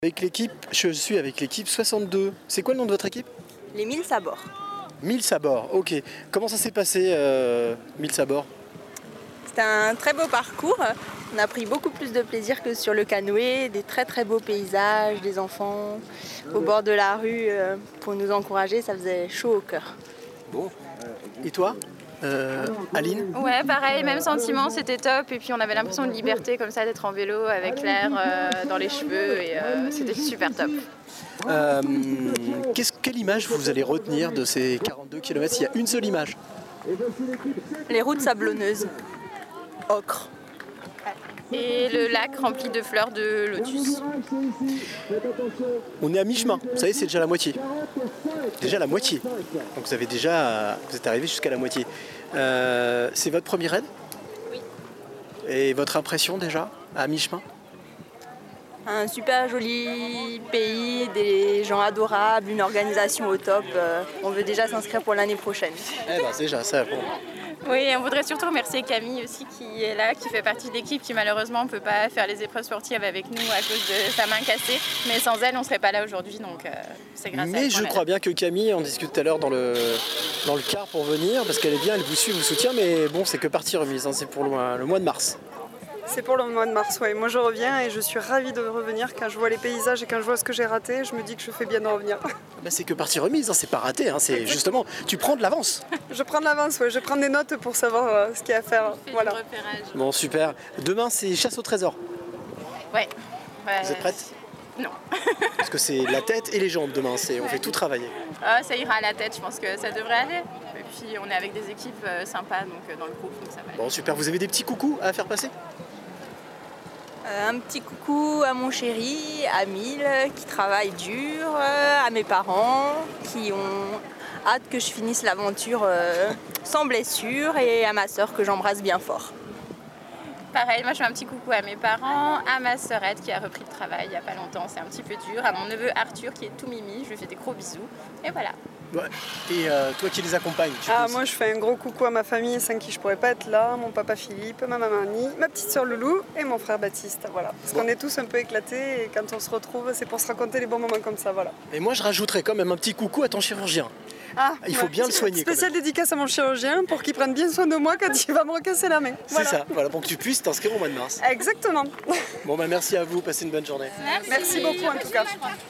Je suis avec l'équipe 62. C'est quoi le nom de votre équipe? Les 1000 sabords. 1000 sabords, ok. Comment ça s'est passé, 1000 sabords? C'était un très beau parcours. On a pris beaucoup plus de plaisir que sur le canoë, des très très beaux paysages, des enfants au bord de la rue pour nous encourager, ça faisait chaud au cœur. Bon. Et toi, Aline? Ouais, pareil, même sentiment, c'était top. Et puis on avait l'impression de liberté comme ça, d'être en vélo avec l'air dans les cheveux et c'était super top. Quelle image vous allez retenir de ces 42 km? Il y a une seule image. Les routes sablonneuses, ocre. Et le lac rempli de fleurs de lotus. On est à mi-chemin, vous savez, c'est déjà la moitié. Déjà la moitié. Donc vous êtes arrivé jusqu'à la moitié. C'est votre premier raid? Oui. Et votre impression déjà, à mi-chemin? Un super joli pays, des gens adorables, une organisation au top. On veut déjà s'inscrire pour l'année prochaine. Eh ben c'est déjà ça. Bon. Oui, on voudrait surtout remercier Camille aussi qui est là, qui fait partie de l'équipe, qui malheureusement ne peut pas faire les épreuves sportives avec nous à cause de sa main cassée. Mais sans elle, on ne serait pas là aujourd'hui, donc c'est grâce à elle. Mais je crois bien que Camille, on discute tout à l'heure dans le car pour venir, parce qu'elle est bien, elle vous suit, vous soutient, mais bon, c'est que partie remise, hein, c'est pour le mois de mars. C'est pour le mois de mars, oui. Moi je reviens et je suis ravie de revenir. Quand je vois les paysages et quand je vois ce que j'ai raté, je me dis que je fais bien de revenir. Bah, c'est que partie remise, hein, c'est pas raté, hein, c'est justement, tu prends de l'avance. Je prends de l'avance, ouais. Je prends des notes pour savoir ce qu'il y a à faire. Voilà. Bon, super. Demain, c'est chasse au trésor. Ouais. Vous êtes prête? Non. Parce que c'est la tête et les jambes demain, on fait tout travailler. Ça ira à la tête, je pense que ça devrait aller. Et puis on est avec des équipes sympas donc, dans le groupe, donc ça va aller. Bon, super. Vous avez des petits coucous à faire passer? Un petit coucou à mon chéri, à Mille, qui travaille dur, à mes parents, qui ont hâte que je finisse l'aventure sans blessure, et à ma sœur que j'embrasse bien fort. Pareil, moi je fais un petit coucou à mes parents, à ma sœurette qui a repris le travail il n'y a pas longtemps, c'est un petit peu dur, à mon neveu Arthur qui est tout mimi, je lui fais des gros bisous, et voilà. Ouais. Et toi qui les accompagnes, moi je fais un gros coucou à ma famille sans qui je pourrais pas être là, mon papa Philippe, ma maman Annie, ma petite sœur Loulou et mon frère Baptiste, voilà. Parce qu'on est tous un peu éclatés et quand on se retrouve, c'est pour se raconter les bons moments comme ça, voilà. Et moi je rajouterais quand même un petit coucou à ton chirurgien. Il faut bien le soigner. Spéciale dédicace à mon chirurgien pour qu'il prenne bien soin de moi quand il va me recasser la main. Voilà. C'est ça, voilà, pour que tu puisses t'inscrire au mois de mars. Exactement. Bon, merci à vous, passez une bonne journée. Merci beaucoup en tout cas.